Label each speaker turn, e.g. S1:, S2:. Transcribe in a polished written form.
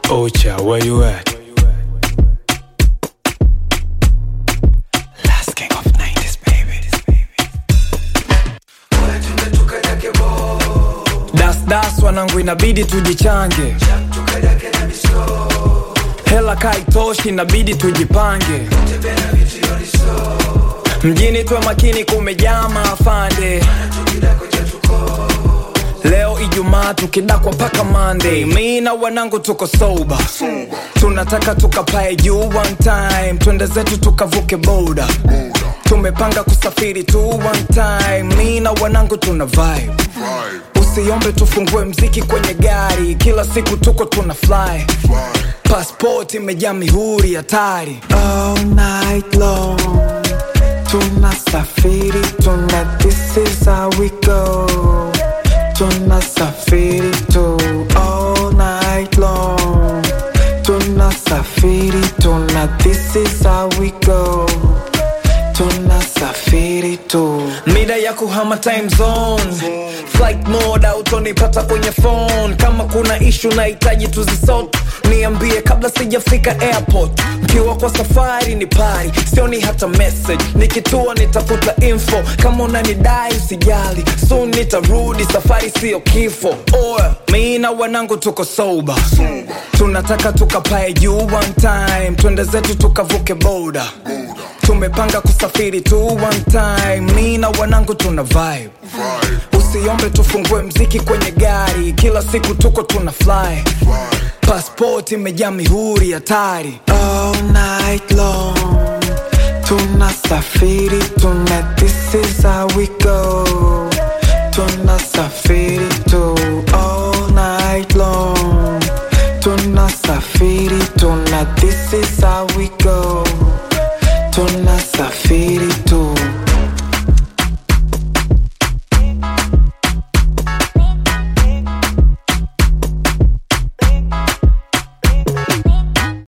S1: Ocha, where you at? Last king of 90s, baby. Das wanangu inabidi tujichange. Hela kaitoshi inabidi tujipange. Mjini tuwe makini kumejaa maafande. Leo Ijumaa tukidakwa paka Monday. Mimi na wanangu tuko sober. Tunataka tukapae juu one time. Twende zetu tukavuke boda. Tumepanga kusafiri tu one time. Mimi na wanangu tuna vibe. Usiombe tufungue mziki kwenye gari. Kila siku tuko tuna fly. Passport imejaa mihuri hatari.
S2: All night long tunasafiri, this is how we go. Tunasafiri tu all night long. Tunasafiri this is how we go. Tunasafiri tu.
S1: Mida ya kuhama time zone. Flight mode autonipata kwenye phone. Kama kuna issue nahitaji tuzisort, niambie kabla sijafika airport. Mkiwa kwa safari ni party, sioni hata message. Nikitua nitafuta info. Kama unanidai usijali, soon nitarudi, safari sio kifo. Mimi na wanangu tuko sober. Tunataka tukapae juu one time. Twende zetu tukavuke boda. Tumepanga kusafiri tu one time. Mimi na wanangu tuna vibe. Usiombe tufungue mziki kwenye gari. Kila siku tuko tuna fly. Passport imejaa mihuri hatari.
S2: All night long tunasafiri this is how we go. Tunasafiri tu all night long. Tunasafiri this is how we go.